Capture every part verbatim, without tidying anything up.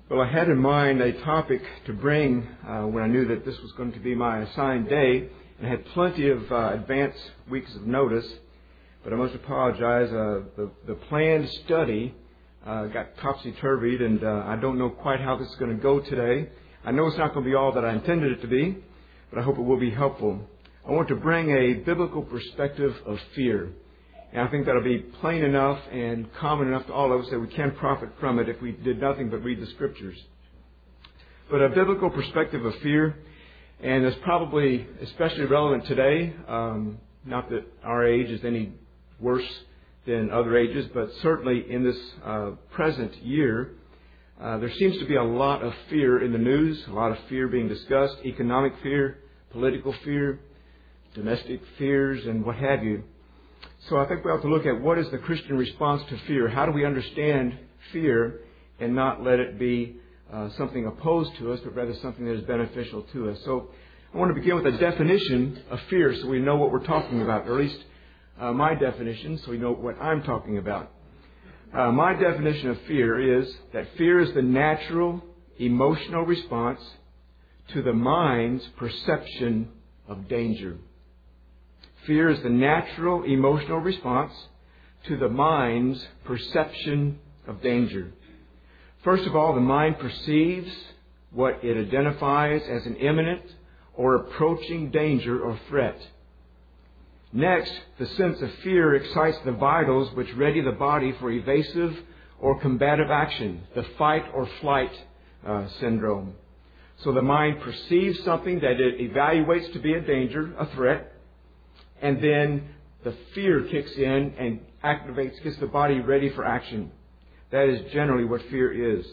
Well, I had in mind a topic to bring uh, when I knew that this was going to be my assigned day, and I had plenty of uh, advance weeks of notice. But I must apologize. Uh, the, the planned study uh, got topsy-turvied, and uh, I don't know quite how this is going to go today. I know it's not going to be all that I intended it to be, but I hope it will be helpful. I want to bring a biblical perspective of fear. And I think that'll be plain enough and common enough to all of us that we can profit from it if we did nothing but read the Scriptures. But a biblical perspective of fear, and it's probably especially relevant today. Um, not that our age is any worse than other ages, but certainly in this uh, present year, uh, there seems to be a lot of fear in the news, a lot of fear being discussed, economic fear, political fear, domestic fears, and what have you. So I think we have to look at what is the Christian response to fear. How do we understand fear and not let it be uh, something opposed to us, but rather something that is beneficial to us? So I want to begin with a definition of fear so we know what we're talking about, or at least uh, my definition, so we know what I'm talking about. Uh, my definition of fear is that fear is the natural emotional response to the mind's perception of danger. Fear is the natural emotional response to the mind's perception of danger. First of all, the mind perceives what it identifies as an imminent or approaching danger or threat. Next, the sense of fear excites the vitals which ready the body for evasive or combative action, the fight or flight uh, syndrome. So the mind perceives something that it evaluates to be a danger, a threat, and then the fear kicks in and activates, gets the body ready for action. That is generally what fear is.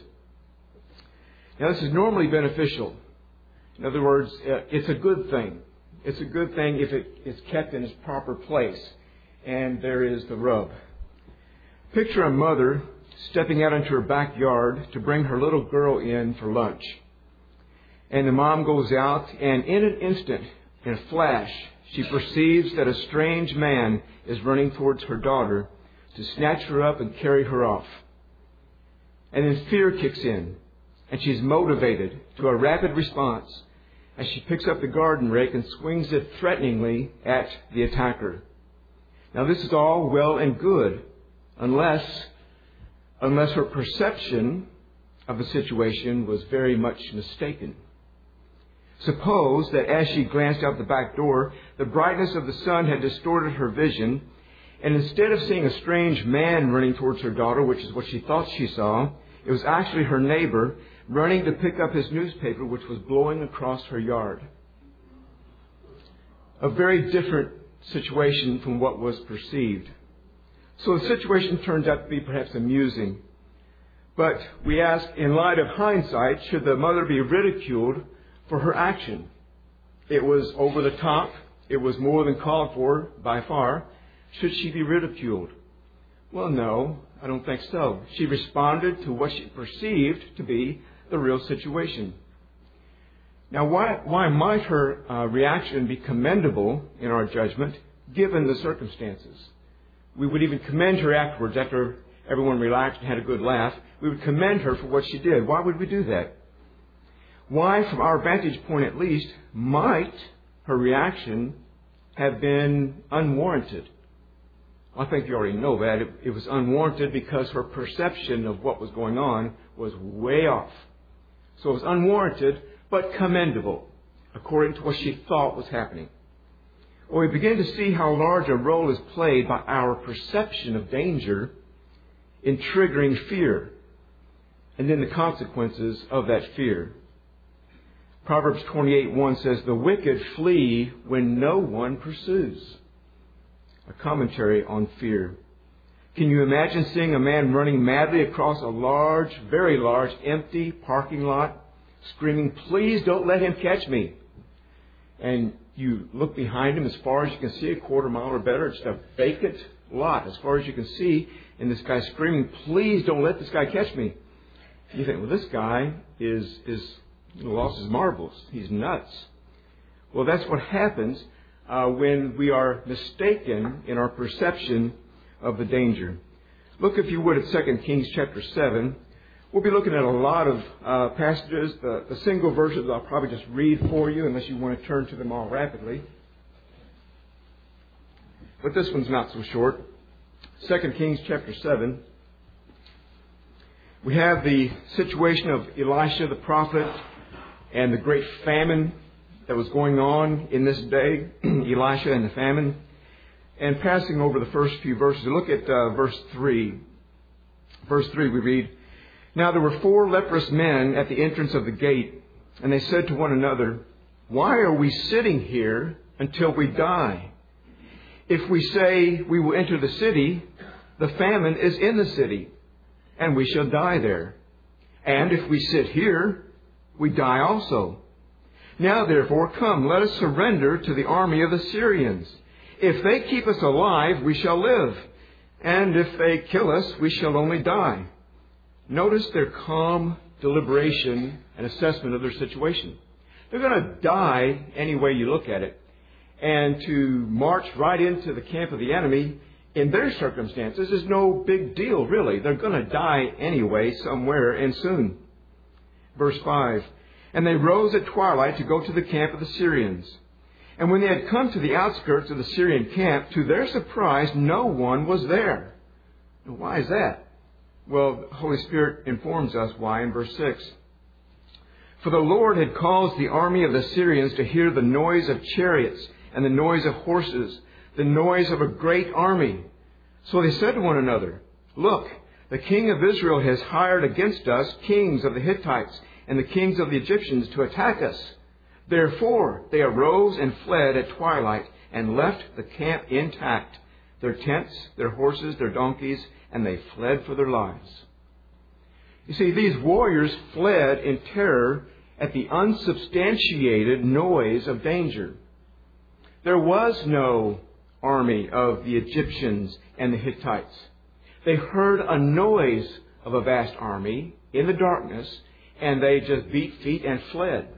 Now, this is normally beneficial. In other words, it's a good thing. It's a good thing if it is kept in its proper place. And there is the rub. Picture a mother stepping out into her backyard to bring her little girl in for lunch. And the mom goes out, and in an instant, in a flash, she perceives that a strange man is running towards her daughter to snatch her up and carry her off. And then fear kicks in, and she's motivated to a rapid response as she picks up the garden rake and swings it threateningly at the attacker. Now, this is all well and good, unless, unless her perception of the situation was very much mistaken. Suppose that as she glanced out the back door, the brightness of the sun had distorted her vision, and instead of seeing a strange man running towards her daughter, which is what she thought she saw, it was actually her neighbor running to pick up his newspaper, which was blowing across her yard. A very different situation from what was perceived. So the situation turns out to be perhaps amusing. But we ask, in light of hindsight, should the mother be ridiculed for her action? It was over the top. It was more than called for by far. Should she be ridiculed? Well, no, I don't think so. She responded to what she perceived to be the real situation. Now, why, why might her uh, reaction be commendable in our judgment, given the circumstances? We would even commend her afterwards, after everyone relaxed and had a good laugh. We would commend her for what she did. Why would we do that? Why, from our vantage point at least, might her reaction have been unwarranted? I think you already know that. It, it was unwarranted because her perception of what was going on was way off. So it was unwarranted, but commendable, according to what she thought was happening. Well, we begin to see how large a role is played by our perception of danger in triggering fear, and then the consequences of that fear. Proverbs twenty-eight one says, "The wicked flee when no one pursues." A commentary on fear. Can you imagine seeing a man running madly across a large, very large, empty parking lot, screaming, "Please don't let him catch me." And you look behind him as far as you can see, a quarter mile or better, it's a vacant lot as far as you can see, and this guy screaming, "Please don't let this guy catch me." You think, well, this guy is, is lost his marbles. He's nuts. Well, that's what happens uh, when we are mistaken in our perception of the danger. Look, if you would, at Second Kings chapter seven. We'll be looking at a lot of uh, passages. The, the single verses I'll probably just read for you unless you want to turn to them all rapidly. But this one's not so short. Second Kings chapter seven. We have the situation of Elisha the prophet and the great famine that was going on in this day, Elisha and the famine. And passing over the first few verses, look at uh, verse three. Verse three we read, "Now there were four leprous men at the entrance of the gate, and they said to one another, 'Why are we sitting here until we die? If we say we will enter the city, the famine is in the city, and we shall die there. And if we sit here, we die also. Now therefore, come, let us surrender to the army of the Syrians. If they keep us alive, we shall live. And if they kill us, we shall only die.'" Notice their calm deliberation and assessment of their situation. They're going to die any way you look at it. And to march right into the camp of the enemy in their circumstances is no big deal, really. They're going to die anyway, somewhere and soon. Verse five, "And they rose at twilight to go to the camp of the Syrians. And when they had come to the outskirts of the Syrian camp, to their surprise, no one was there." Now, why is that? Well, the Holy Spirit informs us why in verse six. "For the Lord had caused the army of the Syrians to hear the noise of chariots and the noise of horses, the noise of a great army. So they said to one another, 'Look, the king of Israel has hired against us kings of the Hittites and the kings of the Egyptians to attack us.' Therefore they arose and fled at twilight and left the camp intact, their tents, their horses, their donkeys, and they fled for their lives." You see, these warriors fled in terror at the unsubstantiated noise of danger. There was no army of the Egyptians and the Hittites. They heard a noise of a vast army in the darkness, and they just beat feet and fled.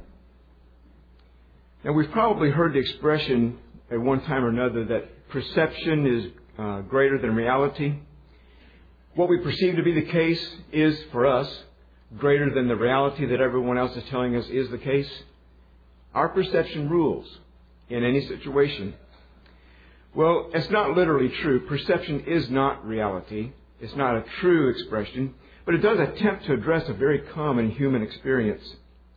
Now, we've probably heard the expression at one time or another that perception is uh, greater than reality. What we perceive to be the case is, for us, greater than the reality that everyone else is telling us is the case. Our perception rules in any situation. Well, it's not literally true. Perception is not reality. It's not a true expression, but it does attempt to address a very common human experience.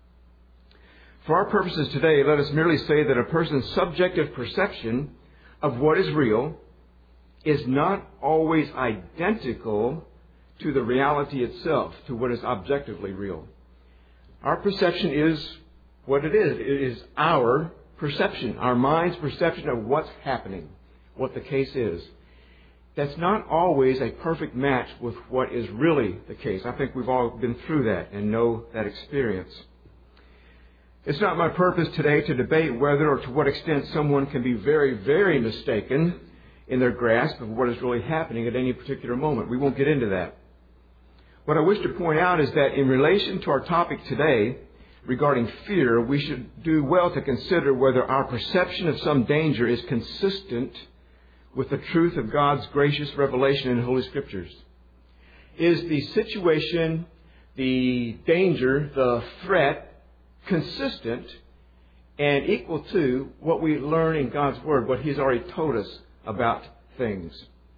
For our purposes today, let us merely say that a person's subjective perception of what is real is not always identical to the reality itself, to what is objectively real. Our perception is what it is. It is our perception, our mind's perception of what's happening, what the case is. That's not always a perfect match with what is really the case. I think we've all been through that and know that experience. It's not my purpose today to debate whether or to what extent someone can be very, very mistaken in their grasp of what is really happening at any particular moment. We won't get into that. What I wish to point out is that in relation to our topic today regarding fear, we should do well to consider whether our perception of some danger is consistent with the truth of God's gracious revelation in the Holy Scriptures. Is the situation, the danger, the threat consistent and equal to what we learn in God's Word, what He's already told us about things?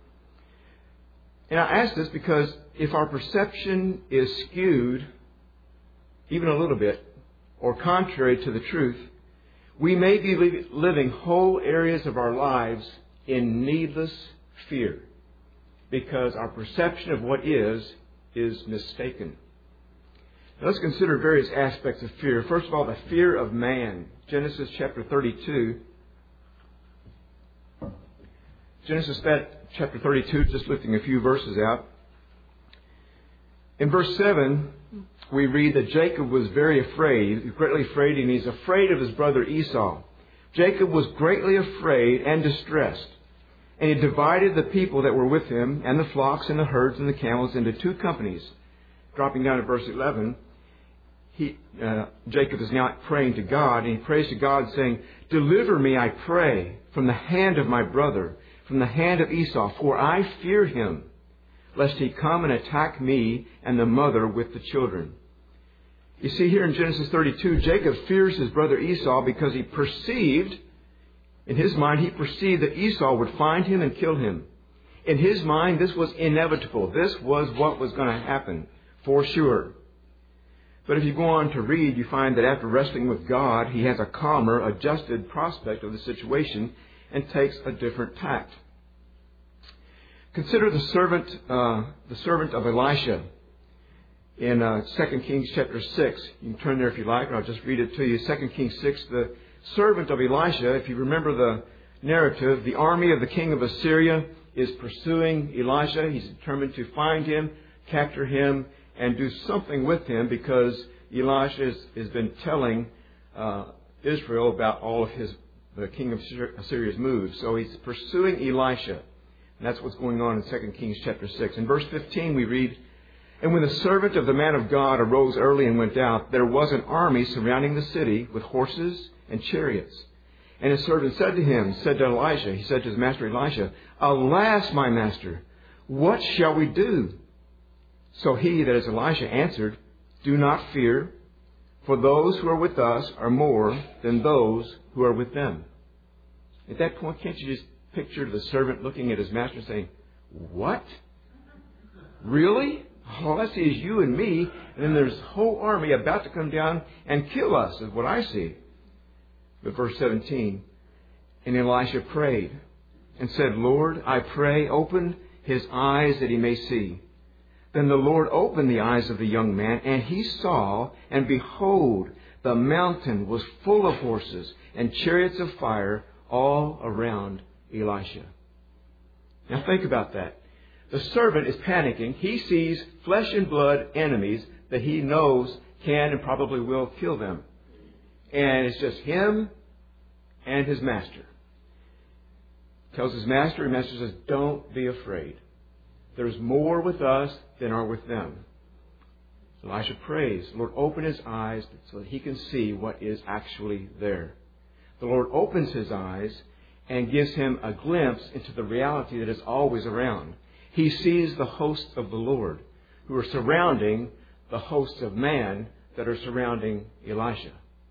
And I ask this because if our perception is skewed even a little bit or contrary to the truth, we may be living whole areas of our lives in needless fear because our perception of what is is mistaken. Now let's consider various aspects of fear. First of all, the fear of man. Genesis chapter thirty-two. Genesis chapter thirty-two, just lifting a few verses out. In verse seven, we read that Jacob was very afraid, He was greatly afraid, and he's afraid of his brother Esau. Jacob was greatly afraid and distressed, and he divided the people that were with him, and the flocks and the herds and the camels, into two companies. Dropping down to verse eleven, he, uh, Jacob is now praying to God, and he prays to God saying, "Deliver me, I pray, from the hand of my brother, from the hand of Esau, for I fear him. lest he come and attack me and the mother with the children." You see here in Genesis thirty-two, Jacob fears his brother Esau because he perceived, in his mind, he perceived that Esau would find him and kill him. In his mind, this was inevitable. This was what was going to happen, for sure. But if you go on to read, you find that after wrestling with God, he has a calmer, adjusted prospect of the situation and takes a different tact. Consider the servant, uh, the servant of Elisha in uh, Second Kings chapter six. You can turn there if you like, or I'll just read it to you. Second Kings six, the servant of Elisha, if you remember the narrative, the army of the king of Assyria is pursuing Elisha. He's determined to find him, capture him, and do something with him because Elisha has, has been telling uh, Israel about all of his the king of Assyria's moves. So he's pursuing Elisha. And that's what's going on in Second Kings chapter six. In verse fifteen we read, "And when the servant of the man of God arose early and went out, there was an army surrounding the city with horses and chariots. And his servant said to him, said to Elisha, he said to his master Elisha, 'Alas, my master, what shall we do?' So he," that is Elisha, "answered, 'Do not fear, for those who are with us are more than those who are with them.'" At that point, can't you just picture the servant looking at his master saying, "What? Really? All I see is you and me, and then there's a whole army about to come down and kill us," is what I see. But verse seventeen, "And Elisha prayed and said, 'Lord, I pray, open his eyes that he may see.' Then the Lord opened the eyes of the young man, and he saw, and behold, the mountain was full of horses and chariots of fire all around Elisha." Now think about that. The servant is panicking. He sees flesh and blood enemies that he knows can and probably will kill them. And it's just him and his master. Tells his master, and master says, "Don't be afraid. There's more with us than are with them." Elisha prays, "Lord, open his eyes so that he can see what is actually there." The Lord opens his eyes and gives him a glimpse into the reality that is always around. He sees the hosts of the Lord who are surrounding the hosts of man that are surrounding Elisha.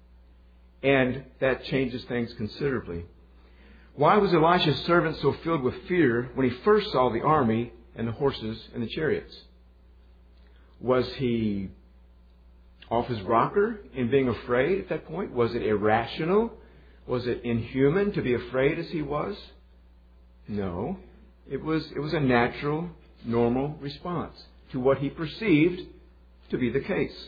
And that changes things considerably. Why was Elisha's servant so filled with fear when he first saw the army and the horses and the chariots? Was he off his rocker in being afraid at that point? Was it irrational? Was it inhuman to be afraid as he was? No. It was, it was a natural, normal response to what he perceived to be the case.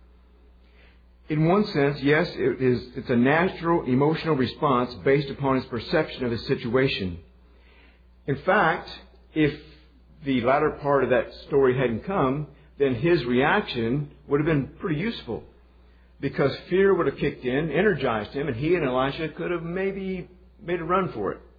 In one sense, yes, it is, it's a natural emotional response based upon his perception of his situation. In fact, if the latter part of that story hadn't come, then his reaction would have been pretty useful, because fear would have kicked in, energized him, and he and Elisha could have maybe made a run for it.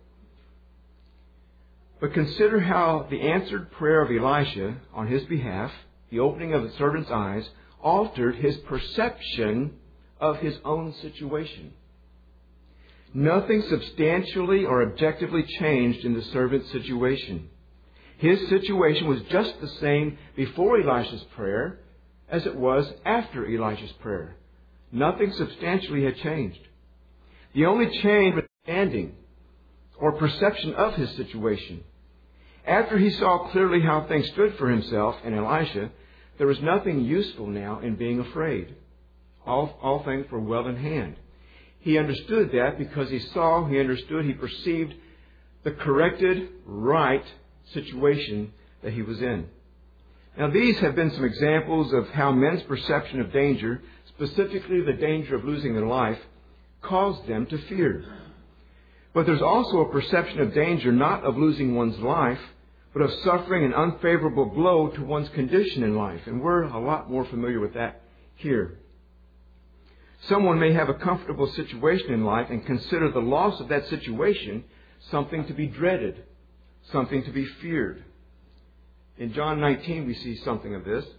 But consider how the answered prayer of Elisha on his behalf, the opening of the servant's eyes, altered his perception of his own situation. Nothing substantially or objectively changed in the servant's situation. His situation was just the same before Elisha's prayer as it was after Elisha's prayer. Nothing substantially had changed. The only change was understanding or perception of his situation. After he saw clearly how things stood for himself and Elisha, there was nothing useful now in being afraid. All, all things were well in hand. He understood that because he saw, he understood, he perceived the corrected, right situation that he was in. Now, these have been some examples of how men's perception of danger, specifically the danger of losing their life, caused them to fear. But there's also a perception of danger not of losing one's life, but of suffering an unfavorable blow to one's condition in life. And we're a lot more familiar with that here. Someone may have a comfortable situation in life and consider the loss of that situation something to be dreaded, something to be feared. In John nineteen, we see something of this.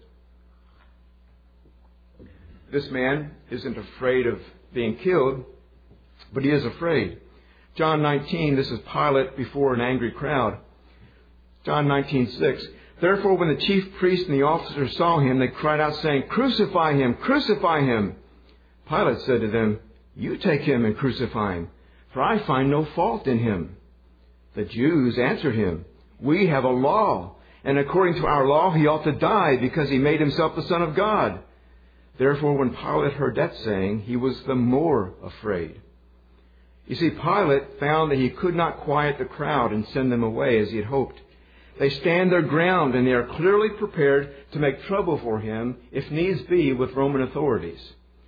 This man isn't afraid of being killed, but he is afraid. John nineteen, this is Pilate before an angry crowd. John nineteen six. Therefore, when the chief priests and the officers saw him, they cried out, saying, "Crucify him! Crucify him!" Pilate said to them, "You take him and crucify him, for I find no fault in him." The Jews answered him, "We have a law, and according to our law he ought to die, because he made himself the Son of God." Therefore, when Pilate heard that saying, he was the more afraid. You see, Pilate found that he could not quiet the crowd and send them away as he had hoped. They stand their ground, and they are clearly prepared to make trouble for him, if needs be, with Roman authorities.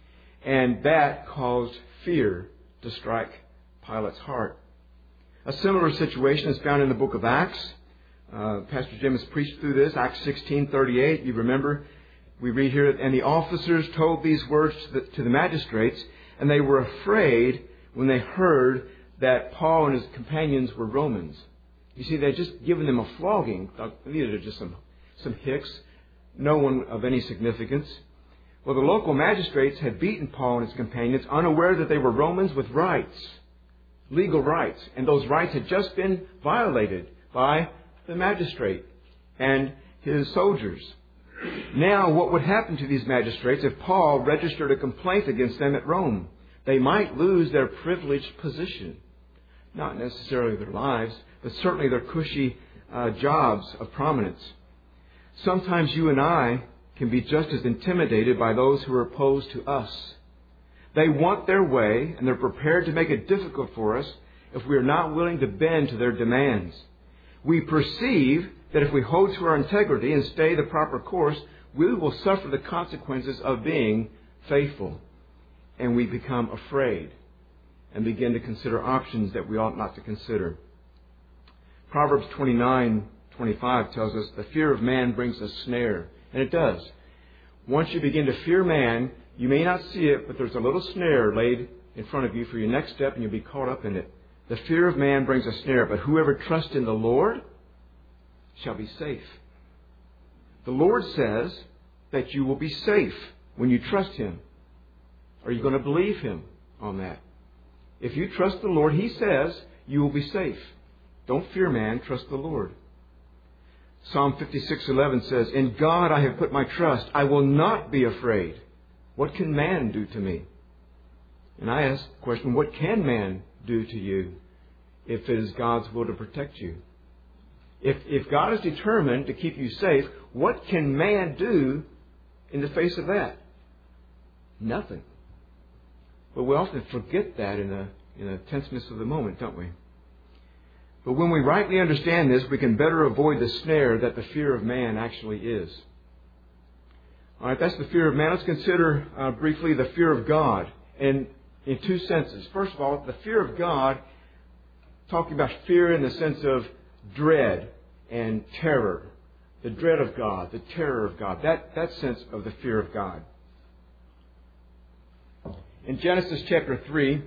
And that caused fear to strike Pilate's heart. A similar situation is found in the book of Acts. Uh, Pastor Jim has preached through this, Acts sixteen thirty-eight. You remember, we read here, "And the officers told these words to the, to the magistrates, and they were afraid when they heard that Paul and his companions were Romans." You see, they'd just given them a flogging. These are just some, some hicks, no one of any significance. Well, the local magistrates had beaten Paul and his companions, unaware that they were Romans with rights, legal rights. And those rights had just been violated by the magistrate and his soldiers. Now, what would happen to these magistrates if Paul registered a complaint against them at Rome? They might lose their privileged position. Not necessarily their lives, but certainly their cushy uh, jobs of prominence. Sometimes you and I can be just as intimidated by those who are opposed to us. They want their way, and they're prepared to make it difficult for us if we are not willing to bend to their demands. We perceive that if we hold to our integrity and stay the proper course, we will suffer the consequences of being faithful. And we become afraid and begin to consider options that we ought not to consider. Proverbs twenty-nine twenty-five tells us, "The fear of man brings a snare." And it does. Once you begin to fear man, you may not see it, but there's a little snare laid in front of you for your next step, and you'll be caught up in it. The fear of man brings a snare, but whoever trusts in the Lord shall be safe. The Lord says that you will be safe when you trust Him. Are you going to believe Him on that? If you trust the Lord, He says you will be safe. Don't fear man, trust the Lord. Psalm fifty-six eleven says, "In God I have put my trust. I will not be afraid. What can man do to me?" And I ask the question, what can man do to you if it is God's will to protect you? If, if God is determined to keep you safe, what can man do in the face of that? Nothing. But we often forget that in the, in the tenseness of the moment, don't we? But when we rightly understand this, we can better avoid the snare that the fear of man actually is. All right, that's the fear of man. Let's consider uh, briefly the fear of God in, in two senses. First of all, the fear of God, talking about fear in the sense of dread and terror. The dread of God, the terror of God, that, that sense of the fear of God. In Genesis chapter three,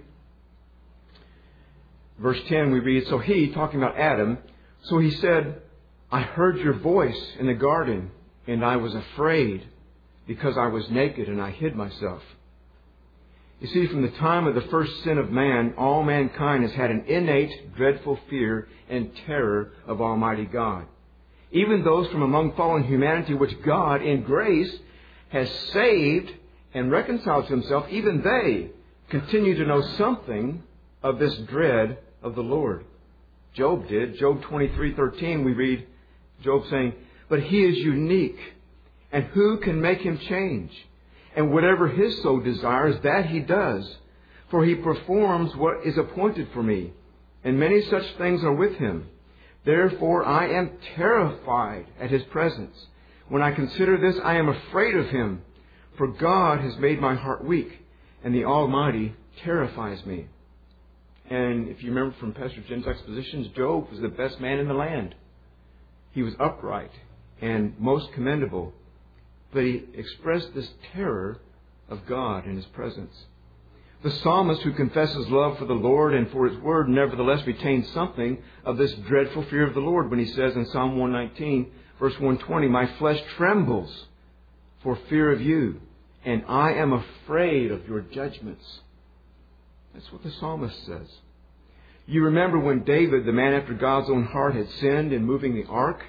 verse ten, we read, "So he," talking about Adam, "so he said, I heard your voice in the garden, and I was afraid, because I was naked and I hid myself." You see, from the time of the first sin of man, all mankind has had an innate, dreadful fear and terror of Almighty God. Even those from among fallen humanity, which God, in grace, has saved and reconciled to Himself, even they continue to know something of this dread of the Lord. Job did. Job twenty-three thirteen, we read Job saying, "But he is unique, and who can make him change? And whatever his soul desires, that he does. For he performs what is appointed for me, and many such things are with him. Therefore I am terrified at his presence. When I consider this, I am afraid of him. For God has made my heart weak, and the Almighty terrifies me." And if you remember from Pastor Jim's expositions, Job was the best man in the land. He was upright and most commendable. But he expressed this terror of God in His presence. The psalmist who confesses love for the Lord and for His Word nevertheless retains something of this dreadful fear of the Lord when he says in Psalm one nineteen, verse one twenty, "My flesh trembles for fear of you, and I am afraid of your judgments." That's what the psalmist says. You remember when David, the man after God's own heart, had sinned in moving the ark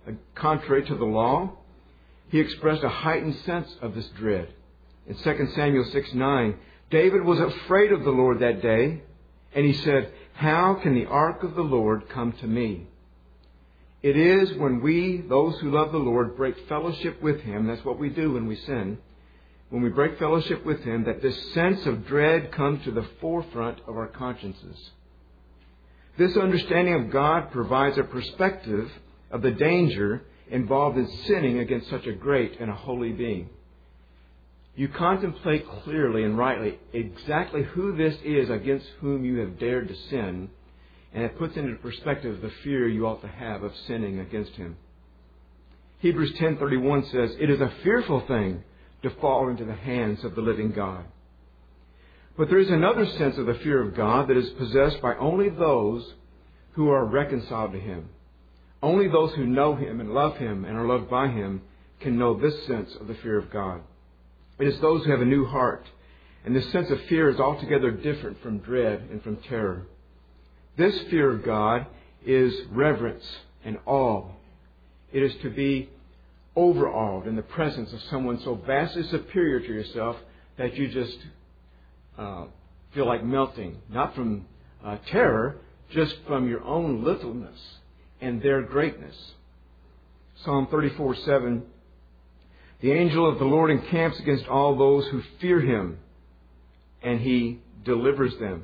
contrary to the law, he expressed a heightened sense of this dread. In Second Samuel six nine, David was afraid of the Lord that day, and he said, "How can the ark of the Lord come to me?" It is when we, those who love the Lord, break fellowship with Him, that's what we do when we sin, when we break fellowship with Him, that this sense of dread comes to the forefront of our consciences. This understanding of God provides a perspective of the danger involved in sinning against such a great and a holy being. You contemplate clearly and rightly exactly who this is against whom you have dared to sin, and it puts into perspective the fear you ought to have of sinning against Him. Hebrews ten thirty-one says, "It is a fearful thing to fall into the hands of the living God." But there is another sense of the fear of God that is possessed by only those who are reconciled to Him. Only those who know Him and love Him and are loved by Him can know this sense of the fear of God. It is those who have a new heart, and this sense of fear is altogether different from dread and from terror. This fear of God is reverence and awe. It is to be overawed in the presence of someone so vastly superior to yourself that you just uh, feel like melting, not from uh, terror, just from your own littleness and their greatness. Psalm thirty-four seven, "The angel of the Lord encamps against all those who fear Him, and He delivers them."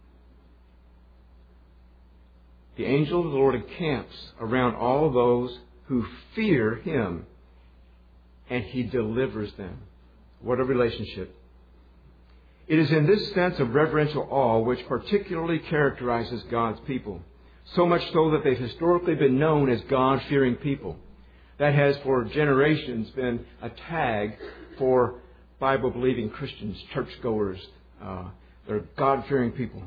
The angel of the Lord encamps around all those who fear Him, and He delivers them. What a relationship. It is in this sense of reverential awe which particularly characterizes God's people, so much so that they've historically been known as God-fearing people. That has for generations been a tag for Bible-believing Christians, churchgoers. Uh, they're God-fearing people.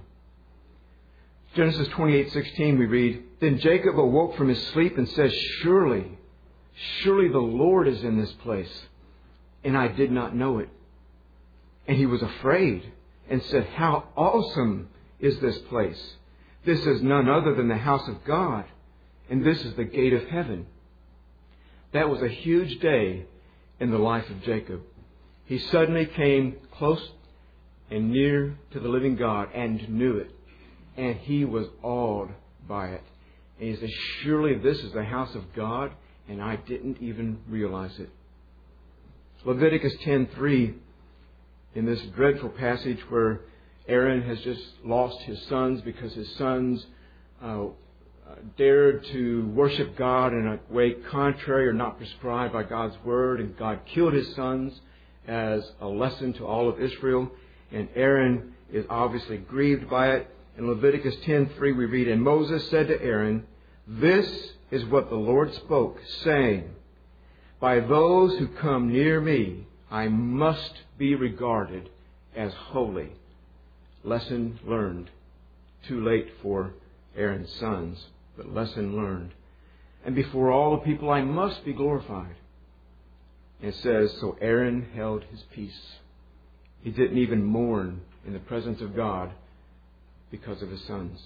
Genesis twenty-eight sixteen we read, "Then Jacob awoke from his sleep and says, 'Surely, surely the Lord is in this place, and I did not know it.' And he was afraid and said, 'How awesome is this place! This is none other than the house of God, and this is the gate of heaven.'" That was a huge day in the life of Jacob. He suddenly came close and near to the living God and knew it. And he was awed by it. And he said, "Surely this is the house of God, and I didn't even realize it." Leviticus ten three, in this dreadful passage where Aaron has just lost his sons because his sons uh, dared to worship God in a way contrary or not prescribed by God's Word, and God killed his sons as a lesson to all of Israel, and Aaron is obviously grieved by it. In Leviticus ten three we read, "And Moses said to Aaron, 'This is what the Lord spoke, saying, by those who come near me, I must be regarded as holy.'" Lesson learned. Too late for Aaron's sons, but lesson learned. "And before all the people I must be glorified." And it says, so Aaron held his peace. He didn't even mourn in the presence of God because of his sons.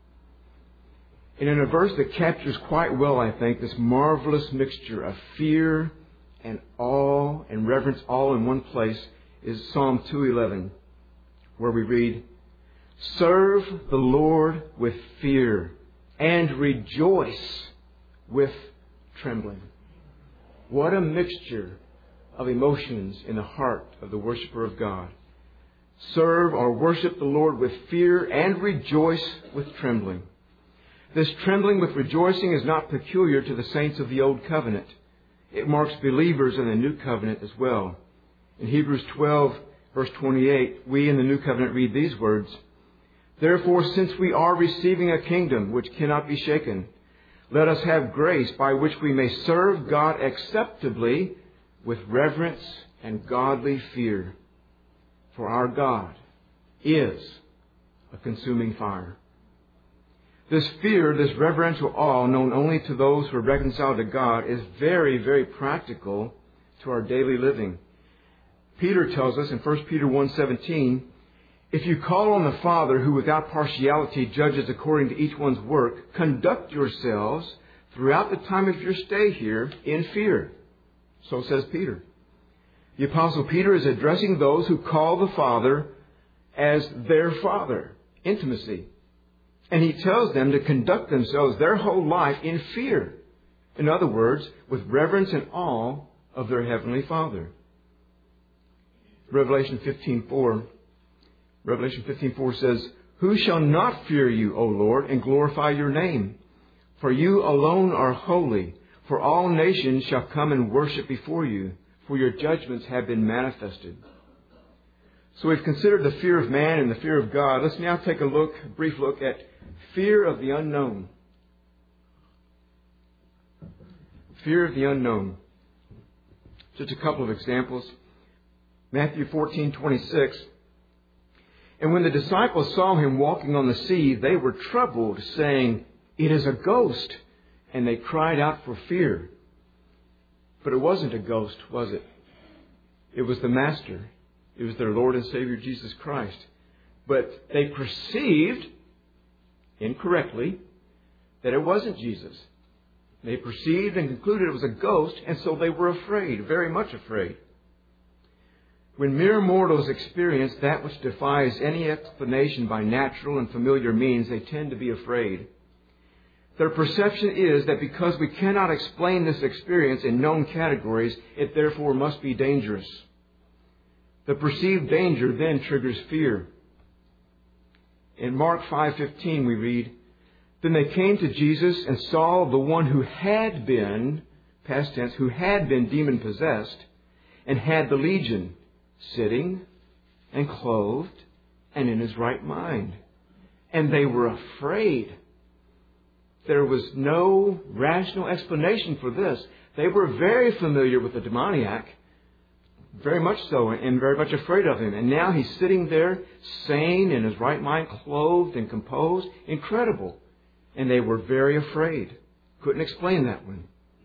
And in a verse that captures quite well, I think, this marvelous mixture of fear and awe and reverence all in one place is Psalm two eleven, where we read, "Serve the Lord with fear and rejoice with trembling." What a mixture of emotions in the heart of the worshiper of God. Serve or worship the Lord with fear and rejoice with trembling. This trembling with rejoicing is not peculiar to the saints of the Old Covenant. It marks believers in the New Covenant as well. In Hebrews twelve, verse twenty-eight, we in the New Covenant read these words, "Therefore, since we are receiving a kingdom which cannot be shaken, let us have grace by which we may serve God acceptably with reverence and godly fear. For our God is a consuming fire." This fear, this reverential awe, known only to those who are reconciled to God, is very, very practical to our daily living. Peter tells us in First Peter one seventeen, "If you call on the Father, who without partiality judges according to each one's work, conduct yourselves throughout the time of your stay here in fear. So says Peter. The Apostle Peter is addressing those who call the Father as their Father. Intimacy. And he tells them to conduct themselves their whole life in fear. In other words, with reverence and awe of their Heavenly Father. Revelation fifteen four. Revelation fifteen four says, "Who shall not fear you, O Lord, and glorify your name? For you alone are holy, for all nations shall come and worship before you, for your judgments have been manifested." So we've considered the fear of man and the fear of God. Let's now take a look, a brief look at fear of the unknown. Fear of the unknown. Just a couple of examples. Matthew fourteen twenty-six. "And when the disciples saw him walking on the sea, they were troubled, saying, 'It is a ghost.' And they cried out for fear." But it wasn't a ghost, was it? It was the Master. It was their Lord and Savior Jesus Christ. But they perceived, incorrectly, that it wasn't Jesus. They perceived and concluded it was a ghost, and so they were afraid, very much afraid. When mere mortals experience that which defies any explanation by natural and familiar means, they tend to be afraid. Their perception is that because we cannot explain this experience in known categories, it therefore must be dangerous. The perceived danger then triggers fear. In Mark five fifteen we read, "Then they came to Jesus and saw the one who had been," past tense, "who had been demon-possessed and had the legion, sitting and clothed and in his right mind. And they were afraid." There was no rational explanation for this. They were very familiar with the demoniac, very much so, and very much afraid of him. And now he's sitting there, sane, in his right mind, clothed and composed. Incredible. And they were very afraid. Couldn't explain that one.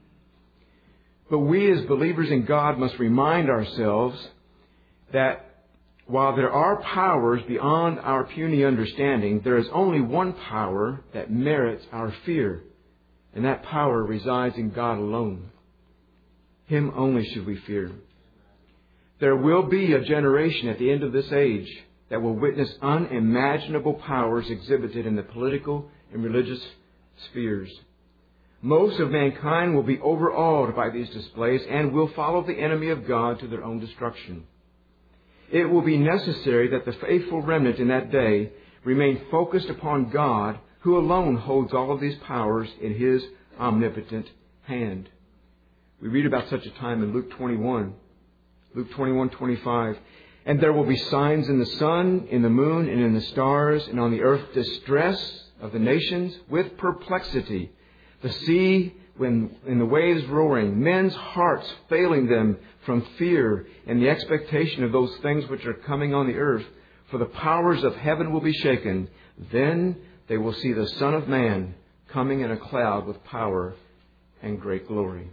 But we as believers in God must remind ourselves that while there are powers beyond our puny understanding, there is only one power that merits our fear. And that power resides in God alone. Him only should we fear. There will be a generation at the end of this age that will witness unimaginable powers exhibited in the political and religious spheres. Most of mankind will be overawed by these displays and will follow the enemy of God to their own destruction. It will be necessary that the faithful remnant in that day remain focused upon God, who alone holds all of these powers in His omnipotent hand. We read about such a time in Luke twenty-one. Luke twenty-one twenty-five. "And there will be signs in the sun, in the moon, and in the stars, and on the earth distress of the nations with perplexity. The sea when in the waves roaring, men's hearts failing them from fear and the expectation of those things which are coming on the earth. For the powers of heaven will be shaken. Then they will see the Son of Man coming in a cloud with power and great glory."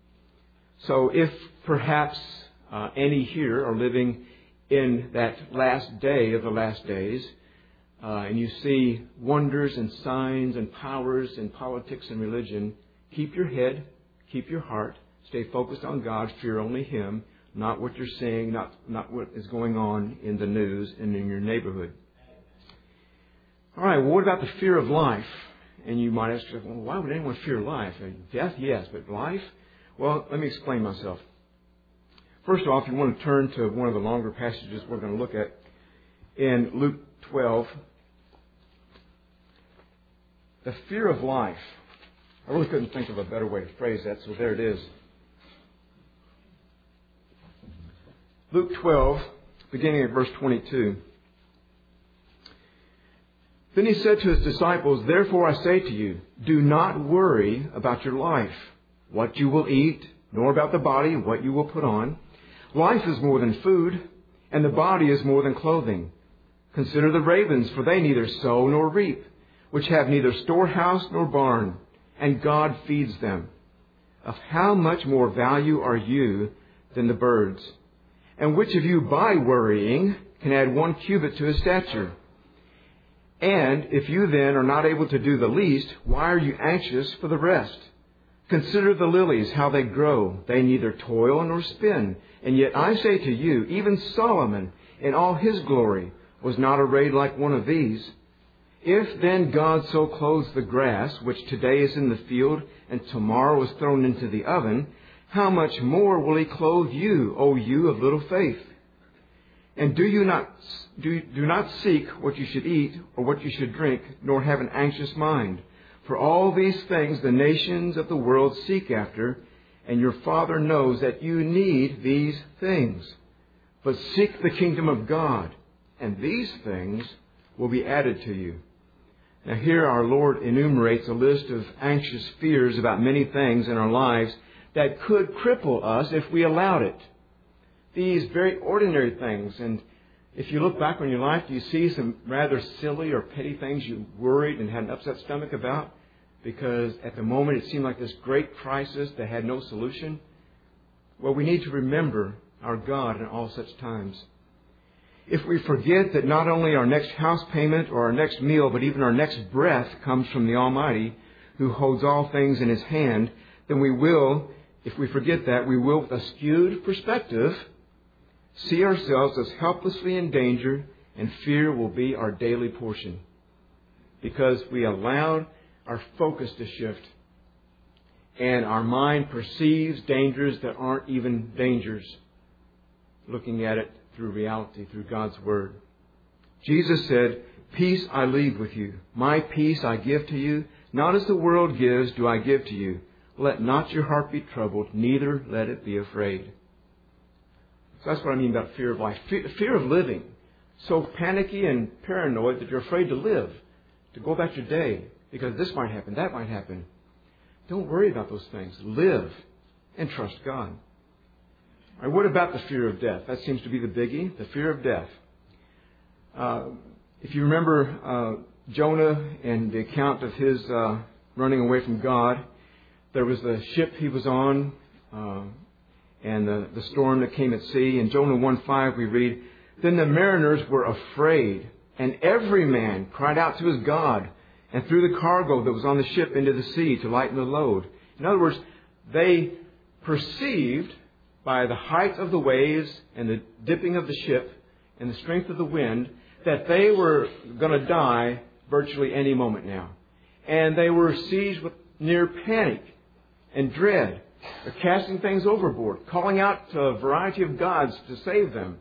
So if perhaps uh, any here are living in that last day of the last days, uh, and you see wonders and signs and powers in politics and religion, keep your head, keep your heart, stay focused on God, fear only Him, not what you're seeing, not, not what is going on in the news and in your neighborhood. All right, well, what about the fear of life? And you might ask, well, why would anyone fear life? Death, yes, but life? Well, let me explain myself. First off, you want to turn to one of the longer passages we're going to look at in Luke twelve. The fear of life. I really couldn't think of a better way to phrase that, so there it is. Luke twelve, beginning at verse twenty-two. "Then He said to His disciples, 'Therefore I say to you, do not worry about your life, what you will eat, nor about the body, what you will put on. Life is more than food, and the body is more than clothing. Consider the ravens, for they neither sow nor reap, which have neither storehouse nor barn, and God feeds them. Of how much more value are you than the birds? And which of you, by worrying, can add one cubit to his stature? And if you then are not able to do the least, why are you anxious for the rest? Consider the lilies, how they grow. They neither toil nor spin. And yet I say to you, even Solomon in all his glory was not arrayed like one of these. If then God so clothes the grass, which today is in the field and tomorrow is thrown into the oven, how much more will He clothe you, O you of little faith? And do you not do, do not seek what you should eat or what you should drink, nor have an anxious mind. For all these things the nations of the world seek after, and your Father knows that you need these things. But seek the kingdom of God, and these things will be added to you. Now here our Lord enumerates a list of anxious fears about many things in our lives that could cripple us if we allowed it. These very ordinary things. And if you look back on your life, do you see some rather silly or petty things you worried and had an upset stomach about? Because at the moment it seemed like this great crisis that had no solution. Well, we need to remember our God in all such times. If we forget that not only our next house payment or our next meal, but even our next breath comes from the Almighty, who holds all things in His hand, then we will, if we forget that, we will, with a skewed perspective, see ourselves as helplessly in danger, and fear will be our daily portion. Because we allowed our focus to shift, and our mind perceives dangers that aren't even dangers, looking at it through reality, through God's Word. Jesus said, "Peace I leave with you. My peace I give to you. Not as the world gives do I give to you. Let not your heart be troubled, neither let it be afraid." So that's what I mean about fear of life. Fear, fear of living. So panicky and paranoid that you're afraid to live, to go about your day, because this might happen, that might happen. Don't worry about those things. Live and trust God. All right, what about the fear of death? That seems to be the biggie, the fear of death. Uh, if you remember uh, Jonah and the account of his uh, running away from God, there was the ship he was on uh, and the, the storm that came at sea. In Jonah one five we read, "Then the mariners were afraid, and every man cried out to his God, and threw the cargo that was on the ship into the sea to lighten the load." In other words, they perceived by the height of the waves and the dipping of the ship and the strength of the wind that they were going to die virtually any moment now. And they were seized with near panic and dread. They're casting things overboard, calling out to a variety of gods to save them.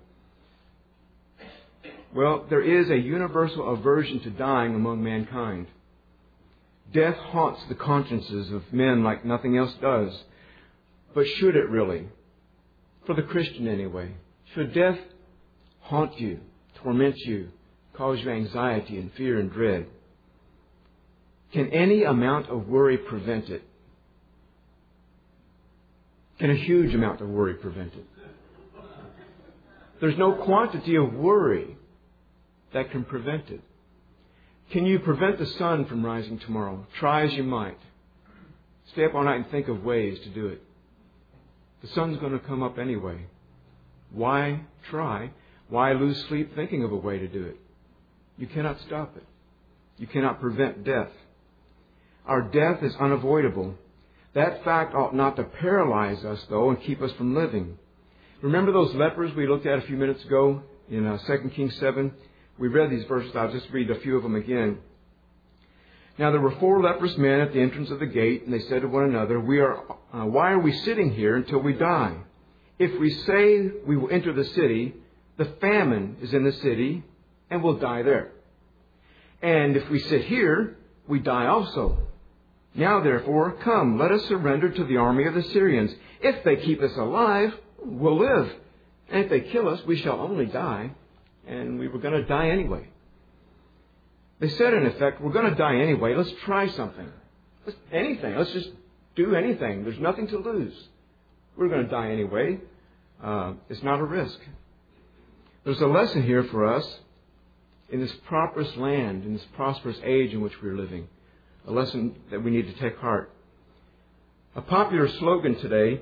Well, there is a universal aversion to dying among mankind. Death haunts the consciences of men like nothing else does. But should it really? For the Christian anyway. Should death haunt you, torment you, cause you anxiety and fear and dread? Can any amount of worry prevent it? Can a huge amount of worry prevent it? There's no quantity of worry that can prevent it. Can you prevent the sun from rising tomorrow? Try as you might. Stay up all night and think of ways to do it. The sun's going to come up anyway. Why try? Why lose sleep thinking of a way to do it? You cannot stop it. You cannot prevent death. Our death is unavoidable. That fact ought not to paralyze us, though, and keep us from living. Remember those lepers we looked at a few minutes ago in uh, Second Kings seven? We read these verses. I'll just read a few of them again. "Now there were four leprous men at the entrance of the gate, and they said to one another, we are, uh, why are we sitting here until we die? If we say we will enter the city, the famine is in the city, and we'll die there. And if we sit here, we die also. Now therefore, come, let us surrender to the army of the Syrians. If they keep us alive, we'll live. And if they kill us, we shall only die. And we were going to die anyway." They said, in effect, we're going to die anyway. Let's try something. Let's, anything. Let's just do anything. There's nothing to lose. We're going to die anyway. Uh, it's not a risk. There's a lesson here for us in this prosperous land, in this prosperous age in which we're living. A lesson that we need to take heart. A popular slogan today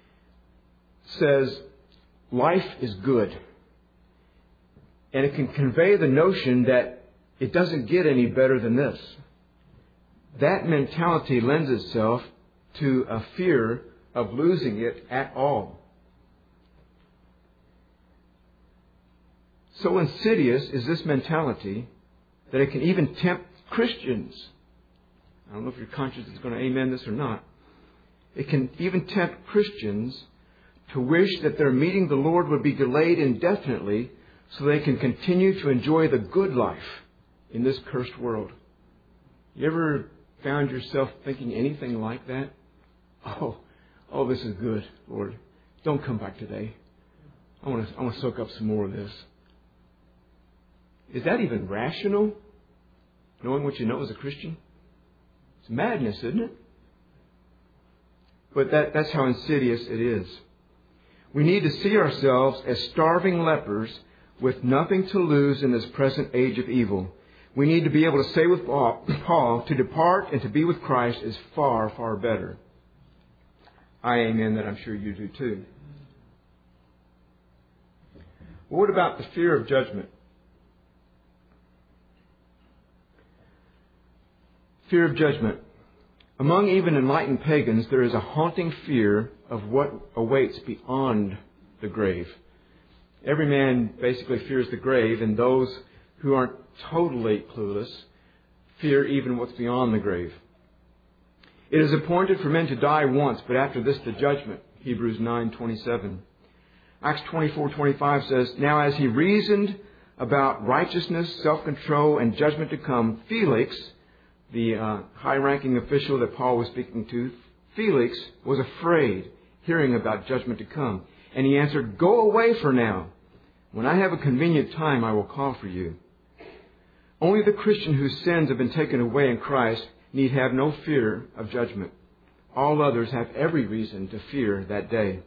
says, "Life is good." And it can convey the notion that it doesn't get any better than this. That mentality lends itself to a fear of losing it at all. So insidious is this mentality that it can even tempt Christians. I don't know if your conscience is going to amen this or not. It can even tempt Christians to wish that their meeting the Lord would be delayed indefinitely so they can continue to enjoy the good life in this cursed world. You ever found yourself thinking anything like that? Oh, oh, this is good, Lord. Don't come back today. I want to, I want to soak up some more of this. Is that even rational? Knowing what you know as a Christian? It's madness, isn't it? But that, that's how insidious it is. We need to see ourselves as starving lepers with nothing to lose in this present age of evil. We need to be able to say with Paul, to depart and to be with Christ is far, far better. I amen that. I'm sure you do too. Well, what about the fear of judgment? Fear of judgment. Among even enlightened pagans, there is a haunting fear of what awaits beyond the grave. Every man basically fears the grave, and those who aren't totally clueless fear even what's beyond the grave. It is appointed for men to die once, but after this the judgment. Hebrews nine twenty-seven. Acts twenty-four twenty-five says, Now as he reasoned about righteousness, self-control, and judgment to come, Felix, the uh, high-ranking official that Paul was speaking to, Felix was afraid, hearing about judgment to come. And he answered, Go away for now. When I have a convenient time, I will call for you. Only the Christian whose sins have been taken away in Christ need have no fear of judgment. All others have every reason to fear that day.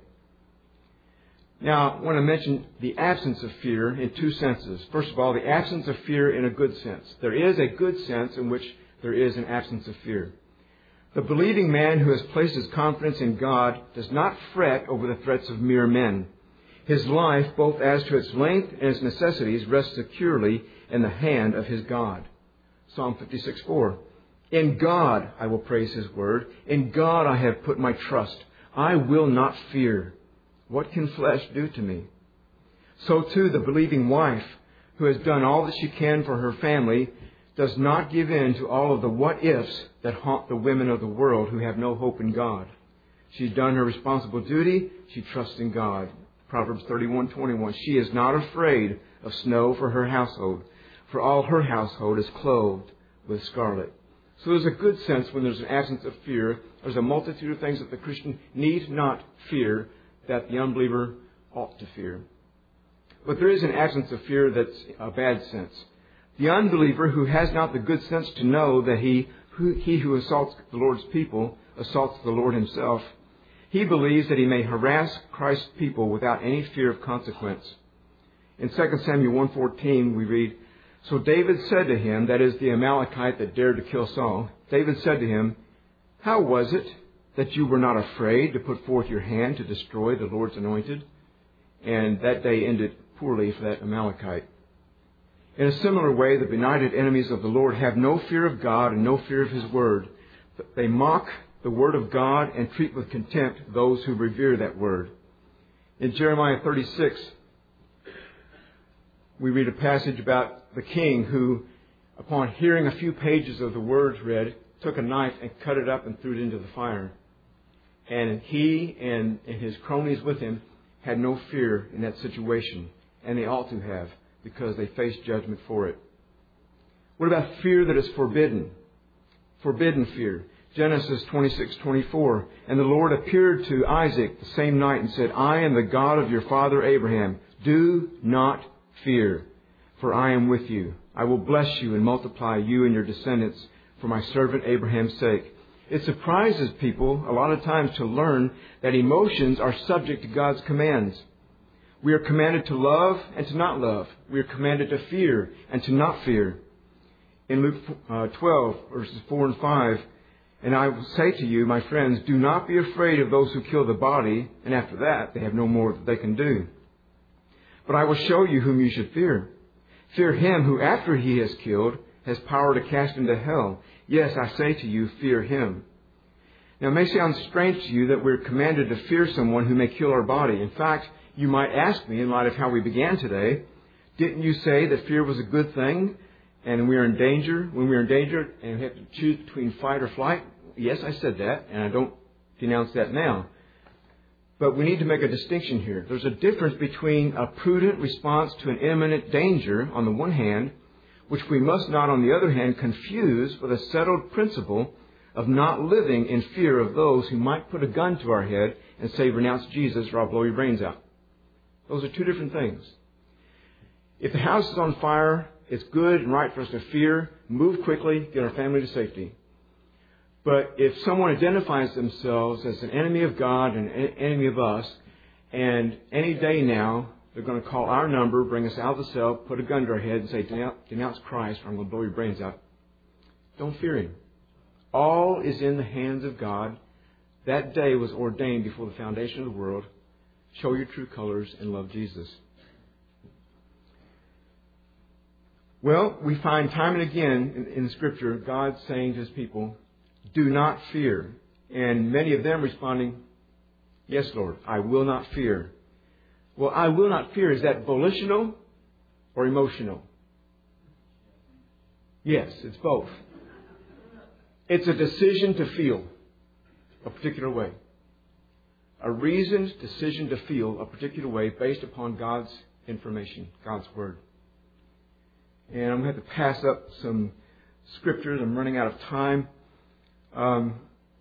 Now, I want to mention the absence of fear in two senses. First of all, the absence of fear in a good sense. There is a good sense in which there is an absence of fear. The believing man who has placed his confidence in God does not fret over the threats of mere men. His life, both as to its length and its necessities, rests securely in the hand of his God. Psalm fifty-six four. In God I will praise His word. In God I have put my trust. I will not fear. What can flesh do to me? So too the believing wife, who has done all that she can for her family, does not give in to all of the what-ifs that haunt the women of the world who have no hope in God. She's done her responsible duty. She trusts in God. Proverbs thirty-one twenty-one. She is not afraid of snow for her household, for all her household is clothed with scarlet. So there's a good sense when there's an absence of fear. There's a multitude of things that the Christian need not fear that the unbeliever ought to fear. But there is an absence of fear that's a bad sense. The unbeliever who has not the good sense to know that he who, he who assaults the Lord's people assaults the Lord Himself, he believes that he may harass Christ's people without any fear of consequence. In Second Samuel one fourteen we read, So David said to him, that is the Amalekite that dared to kill Saul, David said to him, How was it that you were not afraid to put forth your hand to destroy the Lord's anointed? And that day ended poorly for that Amalekite. In a similar way, the benighted enemies of the Lord have no fear of God and no fear of His word. They mock the word of God and treat with contempt those who revere that word. In Jeremiah thirty-six, we read a passage about the king who, upon hearing a few pages of the words read, took a knife and cut it up and threw it into the fire. And he and, and his cronies with him had no fear in that situation, and they ought to have, because they faced judgment for it. What about fear that is forbidden? Forbidden fear. Genesis twenty-six twenty-four. And the Lord appeared to Isaac the same night and said, I am the God of your father Abraham. Do not fear, for I am with you. I will bless you and multiply you and your descendants for my servant Abraham's sake. It surprises people a lot of times to learn that emotions are subject to God's commands. We are commanded to love and to not love. We are commanded to fear and to not fear. In Luke uh, twelve, verses four and five, And I will say to you, my friends, do not be afraid of those who kill the body, and after that they have no more that they can do. But I will show you whom you should fear. Fear him who, after he has killed, has power to cast into hell. Yes, I say to you, fear him. Now, it may sound strange to you that we're commanded to fear someone who may kill our body. In fact, you might ask me, in light of how we began today, didn't you say that fear was a good thing and we are in danger, when we are in danger and we have to choose between fight or flight? Yes, I said that, and I don't denounce that now. But we need to make a distinction here. There's a difference between a prudent response to an imminent danger on the one hand, which we must not, on the other hand, confuse with a settled principle of not living in fear of those who might put a gun to our head and say, renounce Jesus or I'll blow your brains out. Those are two different things. If the house is on fire, it's good and right for us to fear, move quickly, get our family to safety. But if someone identifies themselves as an enemy of God and an enemy of us, and any day now they're going to call our number, bring us out of the cell, put a gun to our head and say, denounce Christ or I'm going to blow your brains out, don't fear Him. All is in the hands of God. That day was ordained before the foundation of the world. Show your true colors and love Jesus. Well, we find time and again in, in Scripture God saying to His people, do not fear. And many of them responding, yes, Lord, I will not fear. Well, I will not fear, is that volitional or emotional? Yes, it's both. It's a decision to feel a particular way. A reasoned decision to feel a particular way based upon God's information, God's Word. And I'm going to have to pass up some scriptures. I'm running out of time. Um,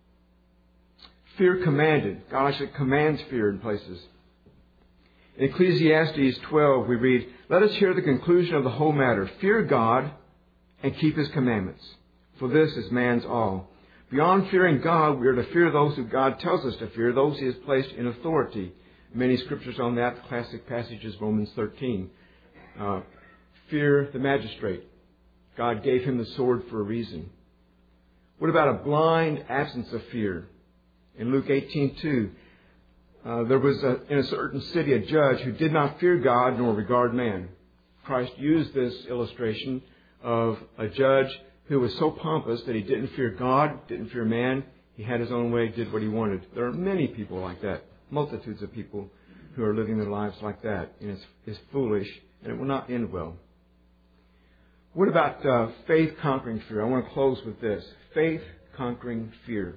fear commanded. God actually commands fear in places. In Ecclesiastes twelve, we read, let us hear the conclusion of the whole matter. Fear God and keep His commandments, for this is man's all. Beyond fearing God, we are to fear those who God tells us to fear, those He has placed in authority. Many scriptures on that. The classic passage is Romans thirteen. Uh, fear the magistrate. God gave him the sword for a reason. What about a blind absence of fear? In Luke eighteen two, uh, there was a, in a certain city a judge who did not fear God nor regard man. Christ used this illustration of a judge who was so pompous that he didn't fear God, didn't fear man. He had his own way, did what he wanted. There are many people like that, multitudes of people who are living their lives like that. And it's, it's foolish, and it will not end well. What about uh, faith conquering fear? I want to close with this. Faith conquering fear.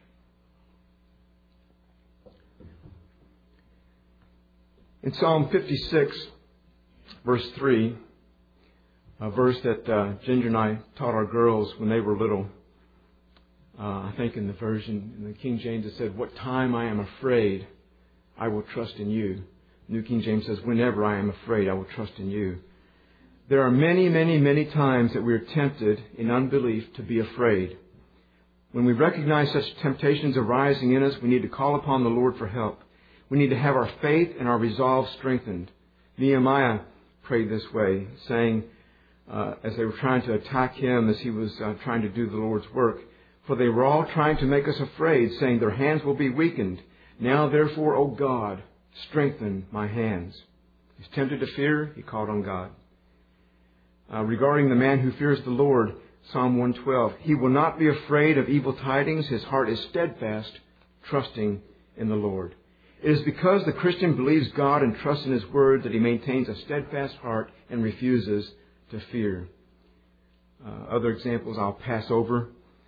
In Psalm fifty-six, verse three, a verse that uh, Ginger and I taught our girls when they were little. Uh, I think in the version, in the King James, it said, what time I am afraid, I will trust in you. New King James says, whenever I am afraid, I will trust in you. There are many, many, many times that we are tempted in unbelief to be afraid. When we recognize such temptations arising in us, we need to call upon the Lord for help. We need to have our faith and our resolve strengthened. Nehemiah prayed this way, saying, Uh, as they were trying to attack him as he was uh, trying to do the Lord's work. For they were all trying to make us afraid, saying, their hands will be weakened. Now, therefore, O God, strengthen my hands. He's tempted to fear. He called on God. Uh, regarding the man who fears the Lord, Psalm one twelve, he will not be afraid of evil tidings. His heart is steadfast, trusting in the Lord. It is because the Christian believes God and trusts in His Word that he maintains a steadfast heart and refuses to fear. Uh, other examples I'll pass over.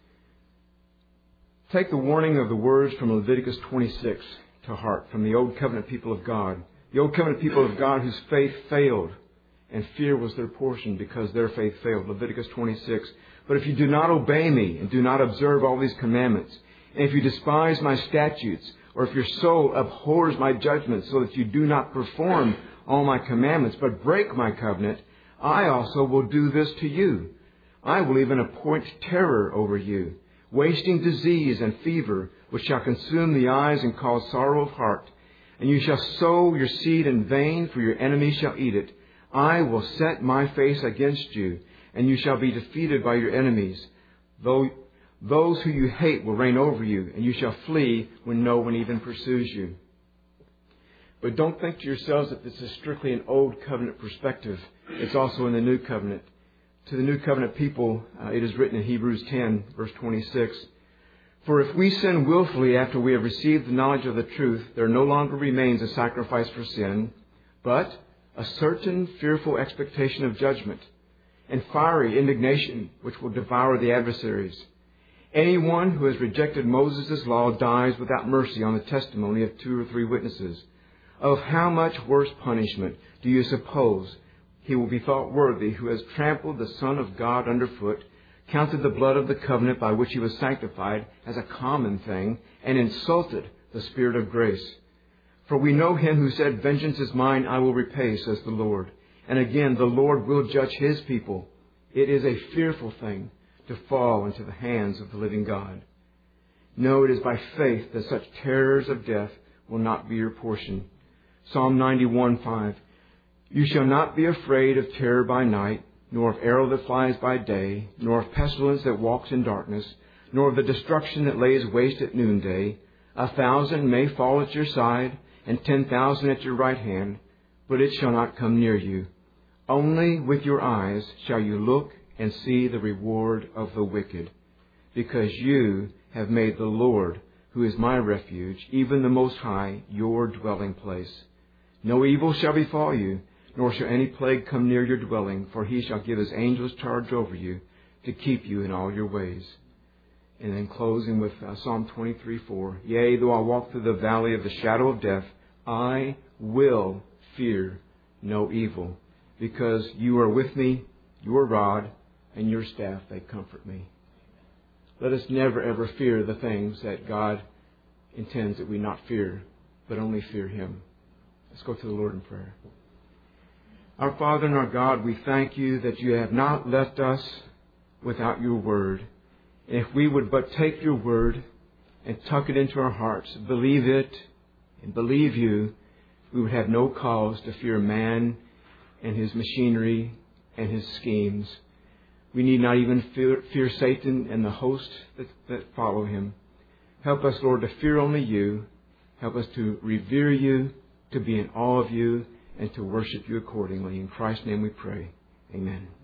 Take the warning of the words from Leviticus twenty-six to heart, from the Old Covenant people of God. The Old Covenant people of God whose faith failed, and fear was their portion because their faith failed. Leviticus twenty-six. But if you do not obey me and do not observe all these commandments, and if you despise my statutes, or if your soul abhors my judgments so that you do not perform all my commandments, but break my covenant, I also will do this to you. I will even appoint terror over you, wasting disease and fever, which shall consume the eyes and cause sorrow of heart. And you shall sow your seed in vain, for your enemies shall eat it. I will set my face against you, and you shall be defeated by your enemies. Though those who you hate will reign over you, and you shall flee when no one even pursues you. But don't think to yourselves that this is strictly an Old Covenant perspective. It's also in the New Covenant. To the New Covenant people, uh, it is written in Hebrews ten, verse twenty-six, For if we sin willfully after we have received the knowledge of the truth, there no longer remains a sacrifice for sin, but a certain fearful expectation of judgment and fiery indignation which will devour the adversaries. Anyone who has rejected Moses' law dies without mercy on the testimony of two or three witnesses. Of how much worse punishment do you suppose he will be thought worthy who has trampled the Son of God underfoot, counted the blood of the covenant by which he was sanctified as a common thing, and insulted the Spirit of grace? For we know him who said, "Vengeance is mine, I will repay, says the Lord." And again, the Lord will judge his people. It is a fearful thing to fall into the hands of the living God. No, it is by faith that such terrors of death will not be your portion. Psalm ninety-one, five. You shall not be afraid of terror by night, nor of arrow that flies by day, nor of pestilence that walks in darkness, nor of the destruction that lays waste at noonday. A thousand may fall at your side, and ten thousand at your right hand, but it shall not come near you. Only with your eyes shall you look and see the reward of the wicked, because you have made the Lord, who is my refuge, even the Most High, your dwelling place. No evil shall befall you, nor shall any plague come near your dwelling, for he shall give his angels charge over you to keep you in all your ways. And then closing with uh, Psalm twenty-three, four. Yea, though I walk through the valley of the shadow of death, I will fear no evil, because you are with me, your rod and your staff, they comfort me. Let us never ever fear the things that God intends that we not fear, but only fear Him. Let's go to the Lord in prayer. Our Father and our God, we thank you that you have not left us without your word. And if we would but take your word and tuck it into our hearts, believe it and believe you, we would have no cause to fear man and his machinery and his schemes. We need not even fear, fear Satan and the host that, that follow him. Help us, Lord, to fear only you. Help us to revere you, to be in awe of you, and to worship you accordingly. In Christ's name we pray. Amen.